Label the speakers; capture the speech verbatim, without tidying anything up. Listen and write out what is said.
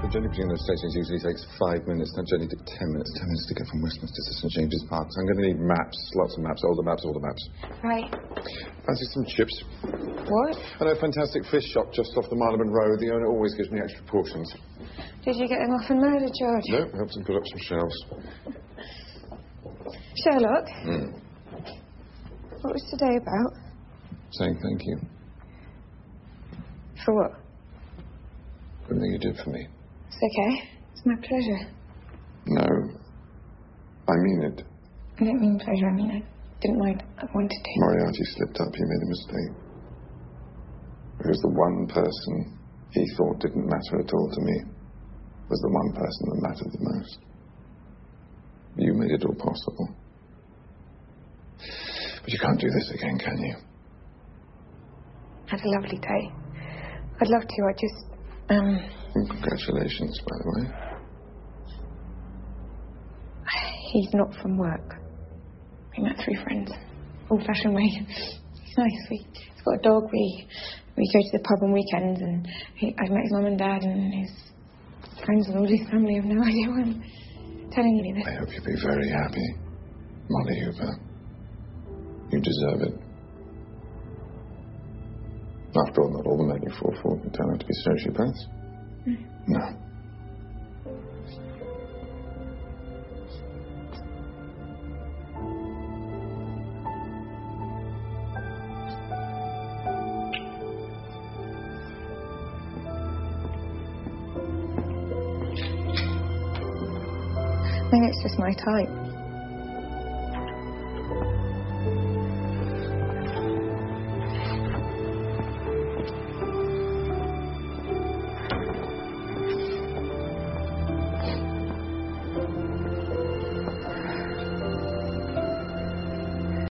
Speaker 1: The journey between those stations usually takes five minutes. That journey took ten minutes. Ten minutes to get from Westminster to St James's Park. So I'm going to need maps, lots of maps, all the maps, all the maps.
Speaker 2: Right.
Speaker 1: Fancy some chips?
Speaker 2: What?
Speaker 1: I know a fantastic fish shop just off the Marylebone Road. The owner always gives me extra portions.
Speaker 2: Did you get him off and murdered, George?
Speaker 1: No, helps him put up some shelves.
Speaker 2: Sherlock?
Speaker 1: Mm.
Speaker 2: What was today about?
Speaker 1: Saying thank you.
Speaker 2: For what?
Speaker 1: For everything you did for me.
Speaker 2: It's okay. It's my pleasure.
Speaker 1: No. I mean it.
Speaker 2: I don't mean pleasure. I mean I didn't mind. I wanted to.
Speaker 1: Moriarty slipped up. You made a mistake. Because the one person he thought didn't matter at all to me was the one person that mattered the most. You made it all possible. But you can't do this again, can you?
Speaker 2: Had a lovely day. I'd love to. I just, um...
Speaker 1: And congratulations, by the way.
Speaker 2: He's not from work. We met through friends. Old-fashioned way. He's nice. We, he's got a dog. We we go to the pub on weekends, and he, I've met his mum and dad and his friends and all his family. I have no idea why I'm telling you this.
Speaker 1: I hope you'll be very happy, Molly Hooper. You deserve it. After all, not all the men you fall for can turn out to be sociopaths. Mm. No.
Speaker 2: I think it's just my type.